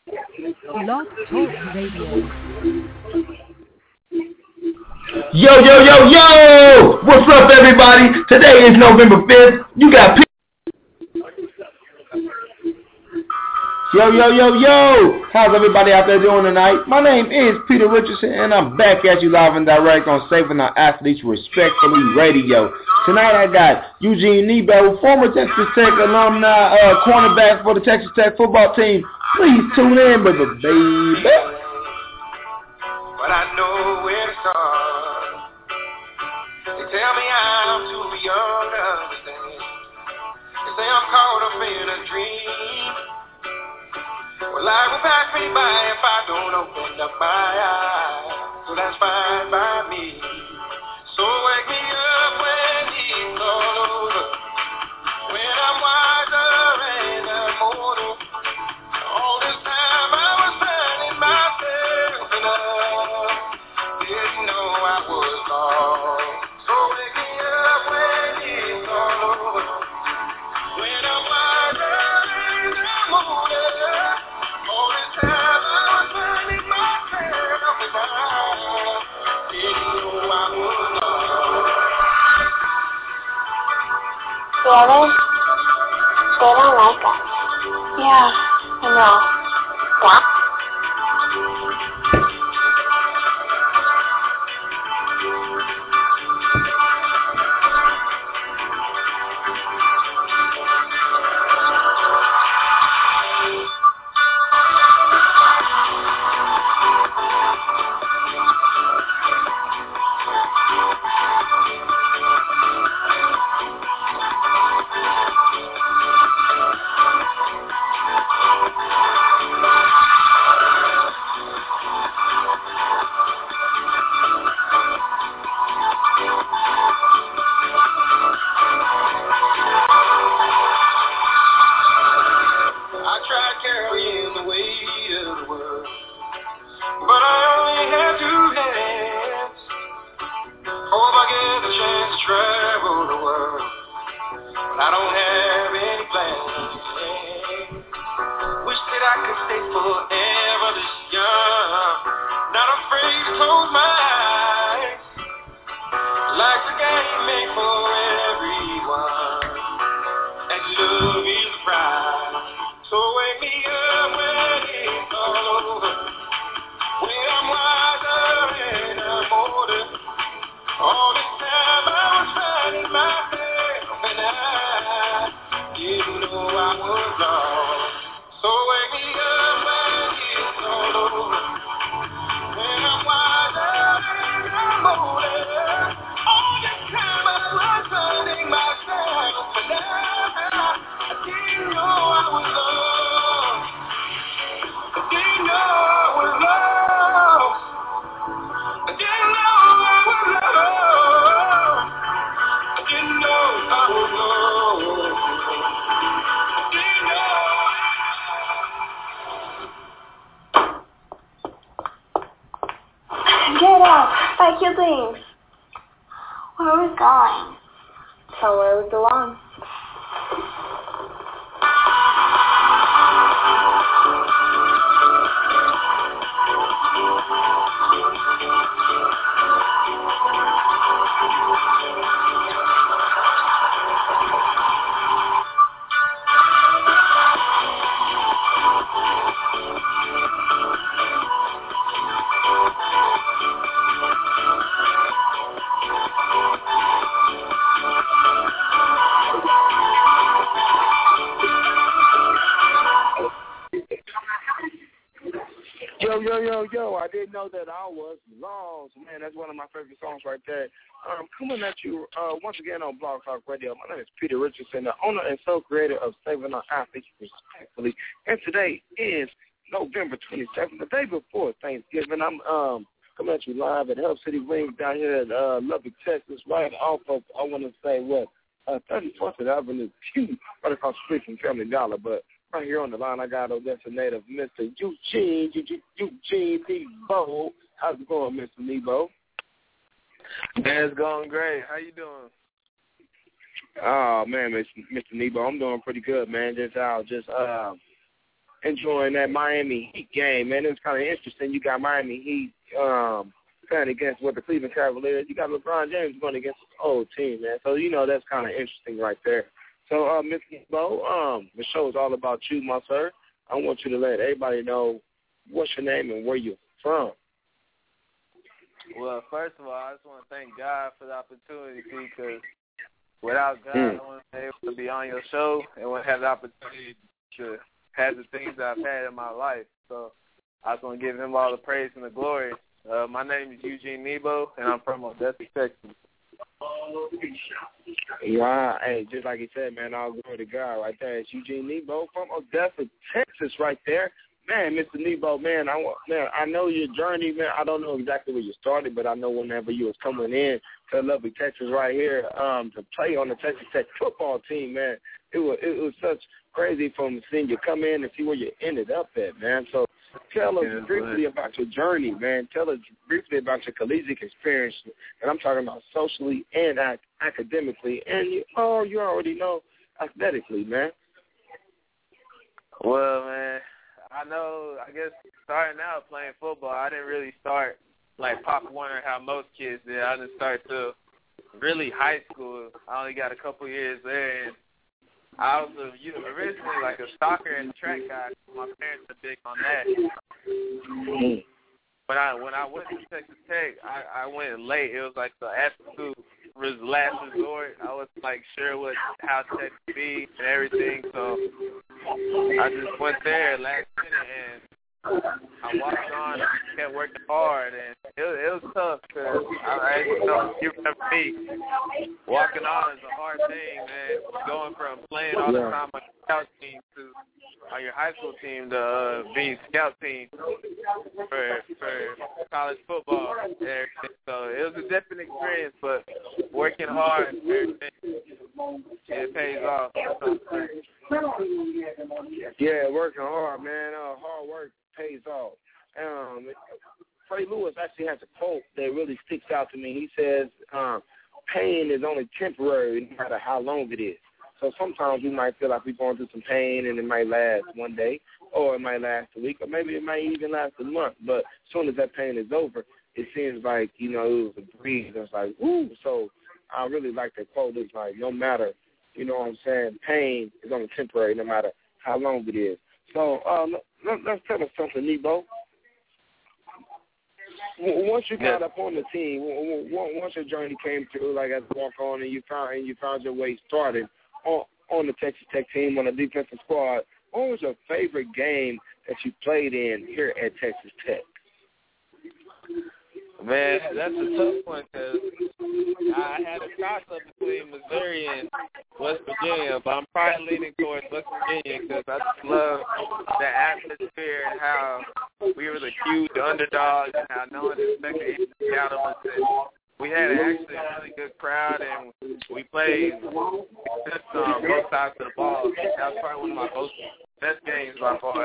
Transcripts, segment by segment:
Blog Talk Radio. Yo, yo, yo, yo! What's up, everybody? Today is November 5th. You got Yo, yo, yo, yo! How's everybody out there doing tonight? My name is Peter Richardson, and I'm back at you live and direct on Saving Our Athletes Respectfully Radio. Tonight I got Eugene Nebo, former Texas Tech alumni, cornerback for the Texas Tech football team. Please tune in, brother, baby. But I know where to start. They tell me I'm too young to understand. They say I'm caught up in a dream. Well, life will pass me by if I don't open up my eyes. So that's fine by me. So wake me up when it's all over. When I'm wiser and I'm older. All this time I was finding myself and I didn't know I was lost. So wake me up when it's all over. When I'm wiser and I'm older. All this time I was finding myself and I didn't know I was lost. Really? They don't like us. Yeah, I know. What? Get up! Pack your things. Where are we going? Somewhere we belong. Yo, I didn't know that I was lost. Man, that's one of my favorite songs right there. Coming at you once again on Blog Talk Radio. My name is Peter Richardson, the owner and sole creator of Saving Our Athletes Respectfully. And today is November 27th, the day before Thanksgiving. I'm coming at you live at Hub City Wings down here at Lubbock, Texas, right off of, I want to say, 34th Avenue, right across the street from Family Dollar. But right here on the line, I got Odessa native, Mr. Eugene Nebo. How's it going, Mr. Nebo? Man, it's going great. How you doing? Oh, man, Mr. Nebo, I'm doing pretty good, man. enjoying that Miami Heat game, man. It was kind of interesting. You got Miami Heat playing against the Cleveland Cavaliers. You got LeBron James going against his old team, man. So, that's kind of interesting right there. So, Mr. Bo, the show is all about you, my sir. I want you to let everybody know what's your name and where you're from. Well, first of all, I just want to thank God for the opportunity, because without God, I wouldn't be able to be on your show and wouldn't have the opportunity to have the things that I've had in my life. So I just want to give him all the praise and the glory. My name is Eugene Nebo, and I'm from Odessa, Texas. Wow. Hey, just like he said, man, all glory to God right there. It's Eugene Nebo from Odessa, Texas right there. Man, Mr. Nebo, man, I know your journey, man. I don't know exactly where you started, but I know whenever you was coming in to lovely Texas right here to play on the Texas Tech football team, man, it was such crazy from seeing you come in and see where you ended up at, man. So tell us briefly about your journey, man. Tell us briefly about your collegiate experience, and I'm talking about socially and academically, and you already know athletically, man. Well, man, I guess starting out playing football, I didn't really start like Pop Warner, how most kids did. I didn't start till really high school. I only got a couple years there, and I was originally like a stalker and track guy. My parents are big on that. When I went to Texas Tech, I went late. It was like the absolute last resort. I was like sure how Tech would be and everything, so I just went there last minute and I walked on, kept working hard, and it was tough because you remember me, walking on is a hard thing, man. Going from playing all the time on your scout team on your high school team to being scout team for college football and everything. So it was a different experience, but working hard, everything, it pays off. Yeah, working hard, man. Hard work pays off. Trey Lewis actually has a quote that really sticks out to me. He says, pain is only temporary no matter how long it is. So sometimes we might feel like we're going through some pain and it might last one day, or it might last a week, or maybe it might even last a month. But as soon as that pain is over, it seems like, it was a breeze. It's like, woo. So I really like that quote. It's like, no matter, pain is only temporary no matter how long it is. So let's tell us something, Nebo. Once you got up on the team, once your journey came through, like as a walk-on, and you found your way started on the Texas Tech team, on the defensive squad, what was your favorite game that you played in here at Texas Tech? Man, that's a tough one because I had a toss-up between Missouri and West Virginia, but I'm probably leaning towards West Virginia because I just love the atmosphere and how we were the huge underdogs and how no one expected anything out of us. And we had actually a really good crowd, and we played just on both sides of the ball. That was probably one of my best games by far.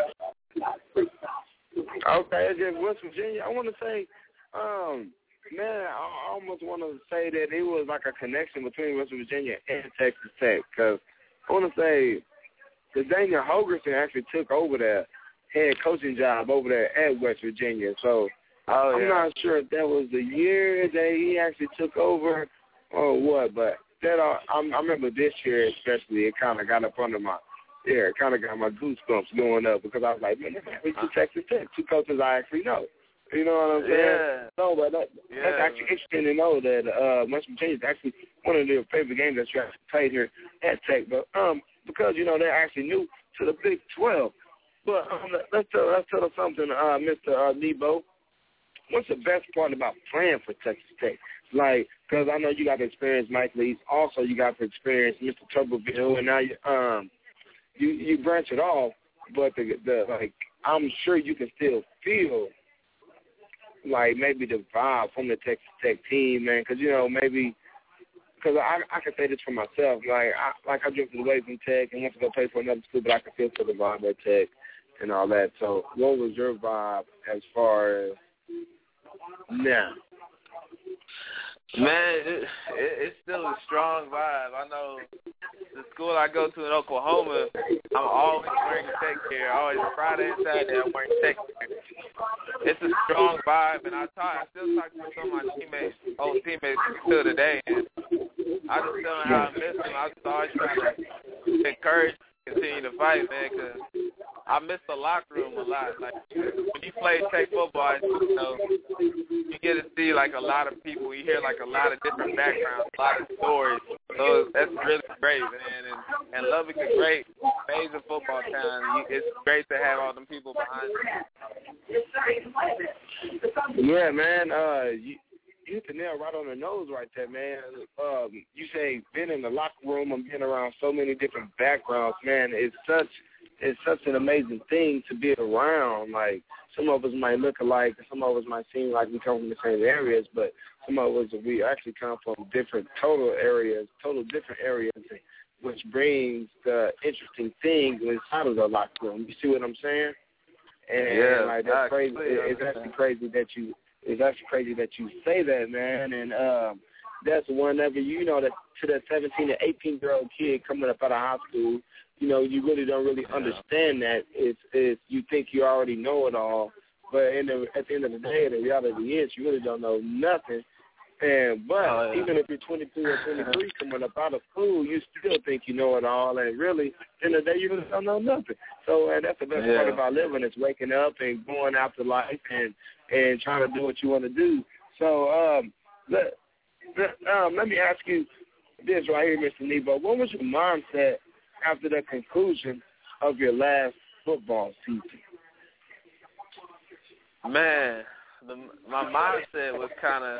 Okay, against West Virginia, I want to say, man, I almost want to say that it was like a connection between West Virginia and Texas Tech, because I want to say that Daniel Holgerson actually took over the head coaching job over there at West Virginia. So I'm not sure if that was the year that he actually took over or what, but that I remember this year especially, it kind of got up under my ear. It kind of got my goosebumps going up because I was like, man, it's Texas Tech, two coaches I actually know. You know what I'm saying? Yeah. No, but that's actually interesting to know that West Virginia is actually one of their favorite games that you actually played here at Tech. But because they're actually new to the Big 12. But let's tell us something, Mr. Nebo. What's the best part about playing for Texas Tech? Like, because I know you got to experience Mike Leach. Also, you got to experience Mr. Tuberville, and now you branch it off. But I'm sure you can still feel like maybe the vibe from the Texas Tech team, man, because, maybe because I can say this for myself. I drifted away from Tech and went to go play for another school, but I can still feel the vibe at Tech and all that. So what was your vibe as far as now? Man, it's still a strong vibe. I know the school I go to in Oklahoma, I'm always wearing tech gear. Always Friday and Saturday, I'm wearing tech gear. It's a strong vibe, and I still talk to some of my old teammates still today, and I just tell them how I miss them. I just always try to encourage, continue to fight, man, because I miss the locker room a lot. Like, when you play tech football, you know, you get to see, like, a lot of people. You hear, like, a lot of different backgrounds, a lot of stories. So that's really great, man. And Lubbock's a great, amazing football town. It's great to have all them people behind you. Yeah, man. You hit the nail right on the nose right there, man. You say being in the locker room and being around so many different backgrounds, man, it's such an amazing thing to be around. Like, some of us might look alike, some of us might seem like we come from the same areas, but some of us, we actually come from total different areas, which brings the interesting things inside of the locker room. You see what I'm saying? And yeah, like, that's crazy. It's actually crazy that you say that, man. And that's whenever that to that 17 to 18-year-old kid coming up out of high school, you really don't really understand that. It's you think you already know it all, but at the end of the day, the reality is you really don't know nothing. But even if you're 22 or 23 coming up out of school, you still think you know it all, and really, at the end of the day, you really don't know nothing. So that's the best part about living, is waking up and going after life and trying to do what you want to do. So let me ask you this right here, Mr. Nebo. What was your mindset after the conclusion of your last football season? Man, my mindset was kind of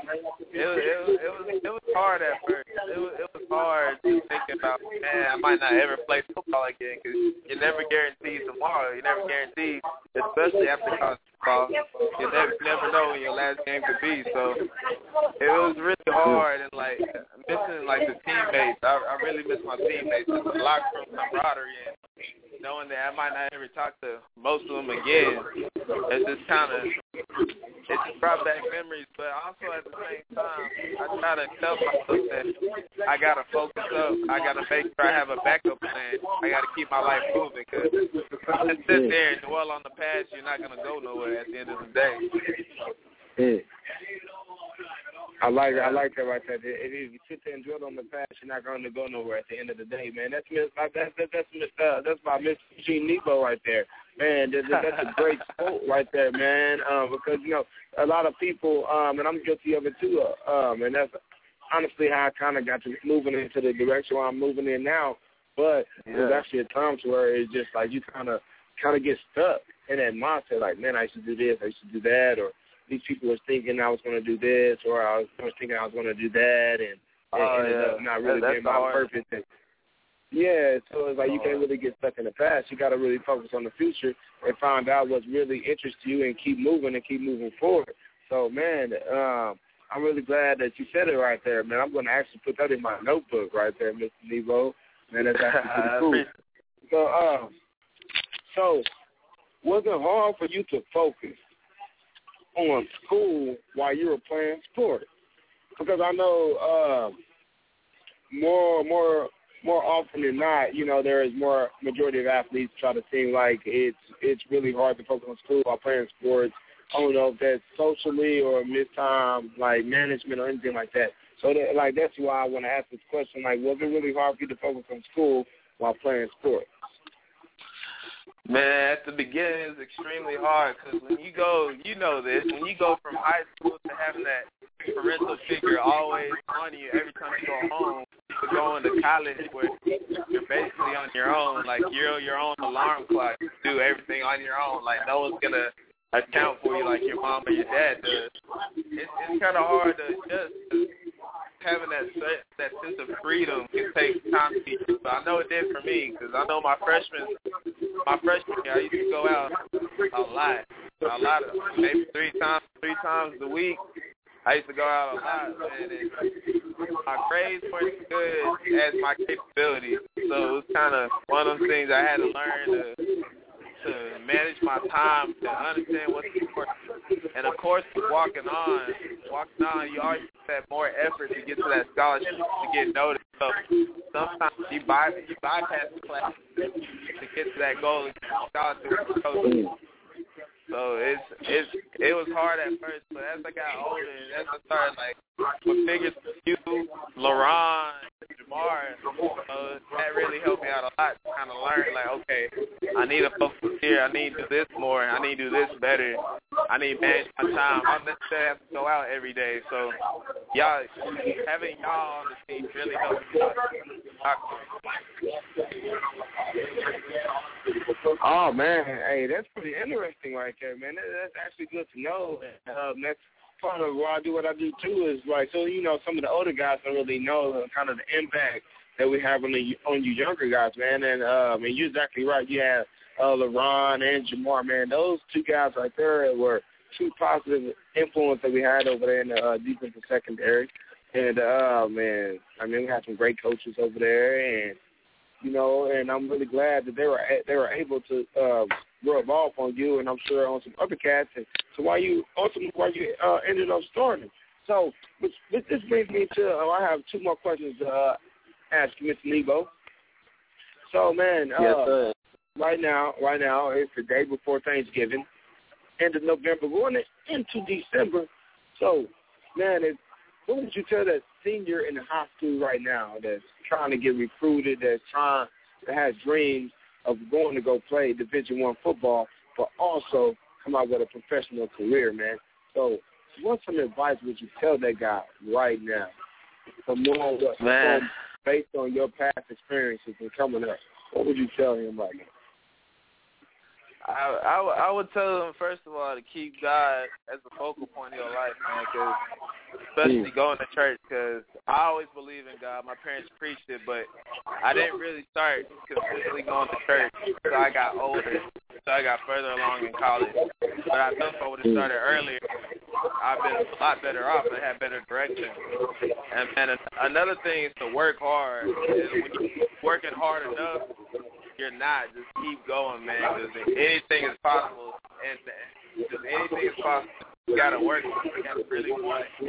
it was hard at first. It was hard thinking about, man, I might not ever play football again, because you never guarantee tomorrow. You never guarantee, especially after college football. You never know when your last game could be. So it was really hard, and like missing like the teammates. I really miss my teammates. The locker room camaraderie, and knowing that I might not ever talk to most of them again. It's just it just brought back memories, but also at the same time, I try to tell myself that I got to focus up. I got to make sure I have a backup plan. I got to keep my life moving, because if you just sit there and dwell on the past, you're not going to go nowhere at the end of the day. I like that right there. If you sit there and dwell on the past, you're not going to go nowhere at the end of the day, man. That's my Miss Eugene Nebo right there, man. That's a great quote right there, man. Because a lot of people, and I'm guilty of it too, and that's honestly how I kind of got to moving into the direction where I'm moving in now. But there's actually a times where it's just like you kind of get stuck in that mindset, like, man, I used to do this, I used to do that, or these people was thinking I was going to do this, or I was thinking I was going to do that, and ended up not really being my purpose. So it's like you can't really get stuck in the past. You got to really focus on the future and find out what's really interests you and keep moving forward. So, man, I'm really glad that you said it right there, man. I'm going to actually put that in my notebook right there, Mr. Nebo. Man, that's actually pretty cool. So was it hard for you to focus on school while you were playing sports? Because I know more often than not, there is more majority of athletes try to seem like it's really hard to focus on school while playing sports. I don't know if that's socially or mid-time, like, management or anything like that. So, that's why I want to ask this question. Like, was it really hard for you to focus on school while playing sports? Man, at the beginning, it was extremely hard, because when you go, when you go from high school to having that parental figure always on you every time you go home, to going to college where you're basically on your own, like you're your own alarm clock, you do everything on your own, like no one's going to account for you like your mom or your dad does. It's kind of hard to adjust, because having that sense of freedom can take time to teach you. But I know it did for me, because I know my freshman year, I used to go out a lot, maybe three times a week. I used to go out a lot, man, and my grades weren't as good as my capabilities. So it was kind of one of those things I had to learn to manage my time, to understand what's important. And of course, walking on, you always have more effort to get to that scholarship, to get noticed. So sometimes you bypass the class to get to that goal and scholarship coach. So it was hard at first, but as I got older and as I started like with figures you, LaRon, Jamar, that really helped me out a lot to kind of learn like, okay, I need to focus here, I need to do this more, I need to do this better, I need to manage my time. I don't necessarily have to go out every day. So y'all having y'all on the team really helped me out. Oh man, hey, that's pretty interesting right there, man. That's actually good to know. That's part of why I do what I do too. Is like, so some of the older guys don't really know kind of the impact that we have on you younger guys, man. And you're exactly right. You have LaRon and Jamar, man. Those two guys right there were two positive influences that we had over there in the defensive secondary. And man, I mean, we had some great coaches over there, and and I'm really glad that they were able to rub off on you, and I'm sure on some other cats, and so why you ended up starting. So this brings me to I have two more questions to ask you, Mr. Nebo. So man, yes, sir. Right now it's the day before Thanksgiving, end of November, going into December. So man, what would you tell that senior in the high school right now that's trying to get recruited, that has dreams of going to go play Division I football, but also come out with a professional career, man? So what some advice would you tell that guy right now from based on your past experiences and coming up? What would you tell him right now? I would tell them, first of all, to keep God as the focal point of your life, man, because especially going to church, because I always believe in God. My parents preached it, but I didn't really start consistently going to church until I got older, until I got further along in college. But I know if I would have started earlier, I've been a lot better off and had better direction. And another thing is to work hard. And when you're working hard enough, you're not. Just keep going, man, because anything is possible. And just anything is possible. You got to work. You got to really want it.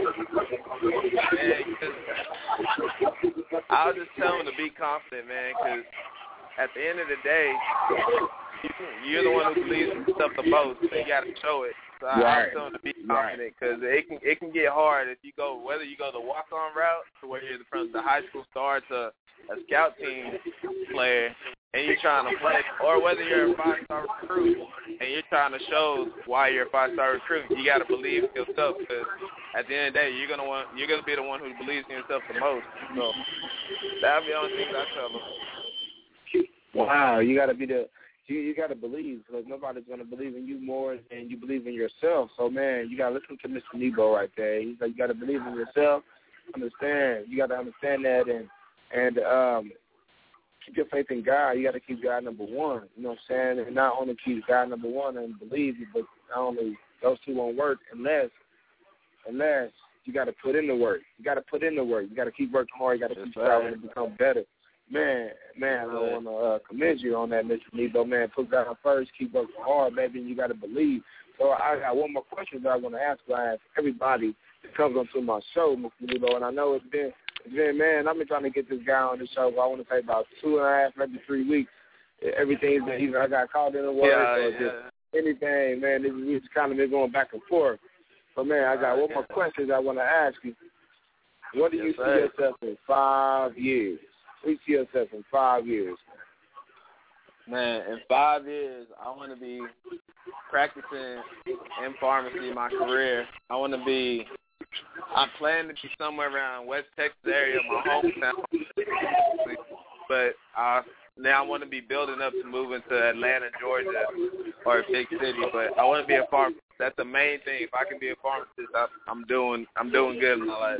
And I'll just tell them to be confident, man, because at the end of the day, you're the one who believes in yourself the most, so you got to show it. So I tell them to be confident, because it can get hard if you go, whether you go the walk-on route to where you're from the high school star to a scout team player and you're trying to play, or whether you're a 5-star recruit and you're trying to show why you're a 5-star recruit. You got to believe in yourself, because at the end of the day, you're gonna be the one who believes in yourself the most. So that'll be the only thing I tell them. Wow, you got to be you got to believe, because nobody's going to believe in you more than you believe in yourself. So, man, you got to listen to Mr. Nebo right there. He's like, you got to believe in yourself. You got to understand that, and keep your faith in God. You got to keep God number one. You know what I'm saying? And not only keep God number one and believe you, but not only those two won't work unless you got to put in the work. You got to put in the work. You got to keep working hard. You got to keep striving to become better. Man, I want to commend you on that, Mr. Nebo. Man, put God first, keep working hard, baby, and you got to believe. So I got one more question that I want to ask. I ask everybody that comes onto my show, Mr. Nebo, and I know it's been, man, I've been trying to get this guy on the show for, I want to say, about 2.5, maybe 3 weeks. Everything's been, either I got called in the work or just anything, man. We've just kind of been going back and forth. But, man, I got one more question I want to ask you. What do you see yourself in 5 years? We see yourself in 5 years. Man, in 5 years, I want to be practicing in pharmacy in my career. I plan to be somewhere around West Texas area, my hometown. But now I want to be building up to moving to Atlanta, Georgia, or a big city. But I want to be a pharmacist. That's the main thing. If I can be a pharmacist, I'm doing good in my life.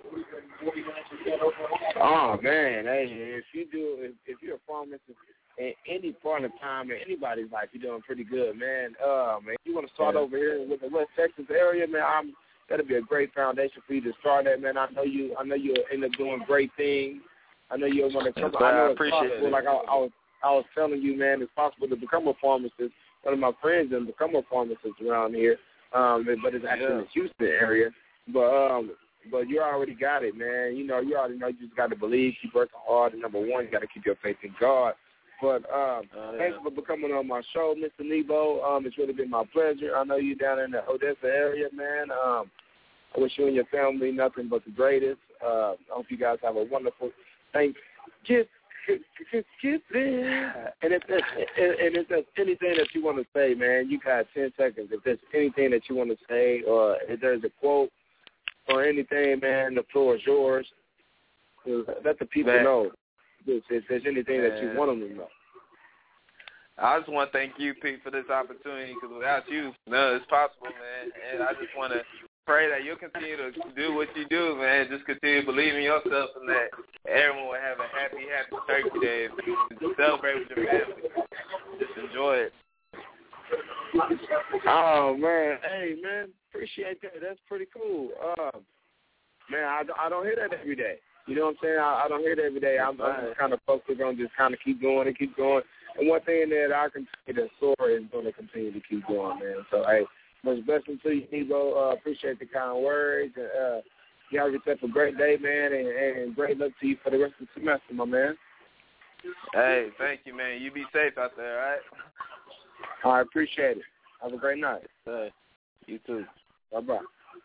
Oh man, hey, if you're a pharmacist in any part of time in anybody's life, you're doing pretty good, man. Man, you want to start over here with the West Texas area, man? That'll be a great foundation for you to start at, man. I know you'll end up doing great things. I know you're going to come. I know it's possible. Like I was telling you, man, it's possible to become a pharmacist. One of my friends didn't become a pharmacist around here, but it's actually in the Houston area. But but you already got it, man. You already know you just got to believe, keep working hard, and number one, you got to keep your faith in God. But thanks for coming on my show, Mr. Nebo. It's really been my pleasure. I know you down in the Odessa area, man. I wish you and your family nothing but the greatest. I hope you guys have a wonderful Thanksgiving. And if there's anything that you want to say, man, you got 10 seconds. If there's anything that you want to say, or if there's a quote or anything, man, the floor is yours. Let the people know if there's anything that you want them to know. I just want to thank you, Pete, for this opportunity, because without you, none is possible, man. And I just want to pray that you'll continue to do what you do, man. Just continue to believe in yourself, and that everyone will have a happy Turkey Day and celebrate with your family. Just enjoy it. Oh, man. Hey, man, appreciate that. That's pretty cool. Man, I don't hear that every day. You know what I'm saying? I don't hear that every day. I'm just kind of focused on just kind of keep going. And one thing that I can say, the story is going to continue to keep going, man. So, hey, much blessing to you, Nebo. Appreciate the kind words. You have yourself a great day, man, and great luck to you for the rest of the semester, my man. Hey, thank you, man. You be safe out there, all right? I appreciate it. Have a great night. You too. Bye-bye.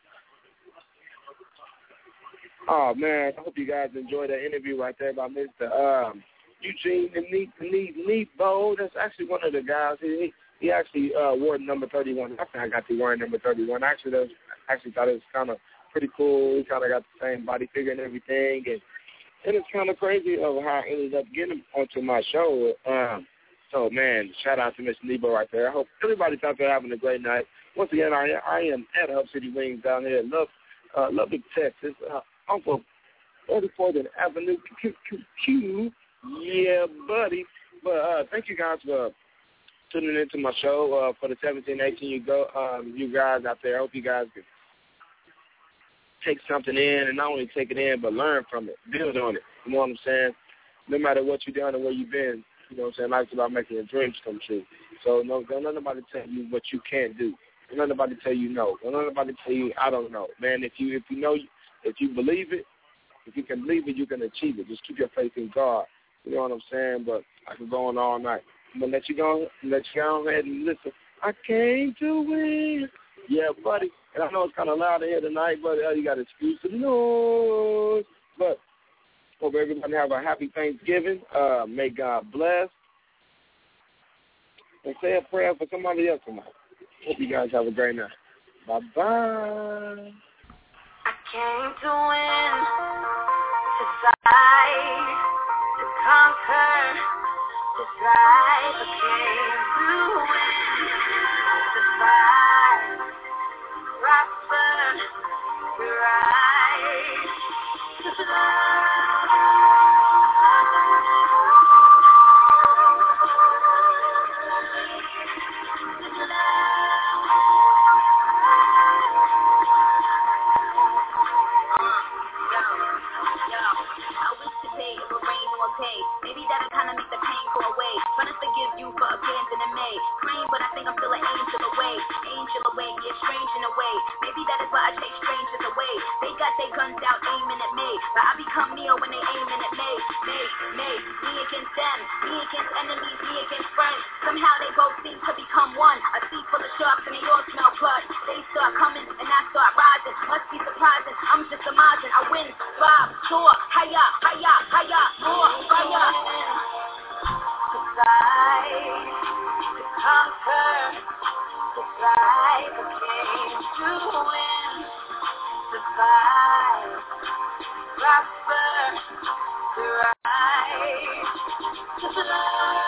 Oh, man, I hope you guys enjoyed that interview right there by Mr. Eugene Nebo. That's actually one of the guys. He actually wore number 31. I think I got to wear number 31. I actually thought it was kind of pretty cool. He kind of got the same body figure and everything. And it's kind of crazy of how I ended up getting onto my show. So, man, shout out to Mr. Nebo right there. I hope everybody's out there having a great night. Once again, I am at Hub City Wings down here in Lubbock, Texas. Off of 34th Avenue, Q. Yeah, buddy. But thank you guys for tuning into my show for the 17-18 you guys out there. I hope you guys can take something in, and not only take it in, but learn from it, build on it. You know what I'm saying? No matter what you've done or where you've been, you know what I'm saying? Life's about making your dreams come true. So don't let nobody tell you what you can't do. Don't let nobody tell you no. Don't let nobody tell you I don't know. Man, if you believe it, if you can believe it, you can achieve it. Just keep your faith in God. You know what I'm saying? But I can go on all night. I'm going to let you go ahead and listen. I came to win. Yeah, buddy. And I know it's kind of loud in here tonight, but you got to excuse the noise. But hope everybody have a happy Thanksgiving. May God bless. And say a prayer for somebody else tonight. Hope you guys have a great night. Bye-bye. I came to win, to fight, to conquer, to thrive. I came to win, to fight, prosper, to rise, to fly. Maybe that'll kind of make the pain go away. Trying to forgive you for abandoning me. Praying, but I think I'm still an angel away. Yeah, strange in a way. Maybe that is why I chase strangers away. They got their guns out aiming at me, but I become Neo when they aiming at me. Me against them, me against enemies, me against friends. Somehow they both seem to become one. A sea full of sharks and they all smell blood. They start coming and I start rising. Must be surprising, I'm just amazing. I win, vibe, soar, higher, more fire. To fight, to conquer, to thrive. I came to win, to fight, prosper, to rise, to fly.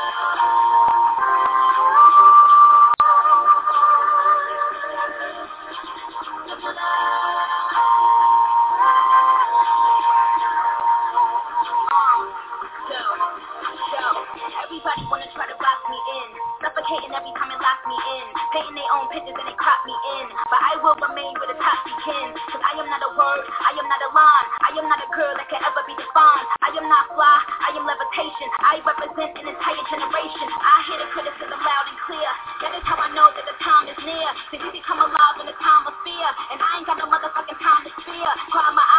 Everybody wanna try to box me in, suffocating every time it locks me in, painting their own pictures and they crop me in, but I will remain with a top begin, cause I am not a word, I am not a line, I am not a girl that can ever be defined, I am not fly, I am levitation, I represent an entire generation, I hear the criticism loud and clear, that is how I know that the time is near, to you become alive in a time of fear, and I ain't got no motherfucking time to fear, cry my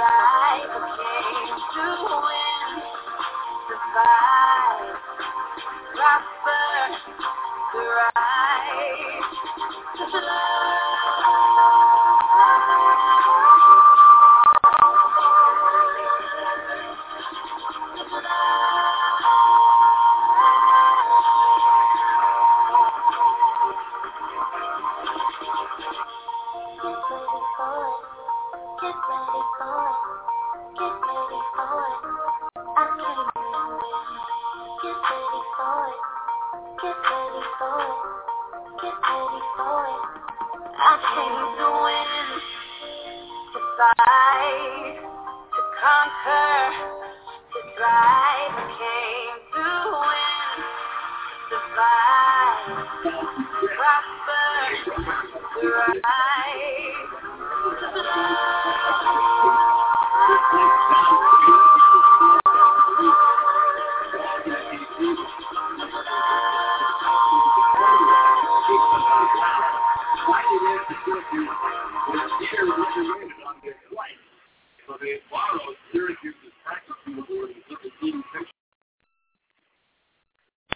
survive, I came to win, survive, prosper, thrive, to Get ready for it. Get ready for it. I came to win. Get ready for it. Get ready for it. Get ready for it. I came to win, to fight, to conquer, to thrive. I came to win, to survive, prosper, thrive. So they borrowed Syracuse's practice uniform and took the team picture.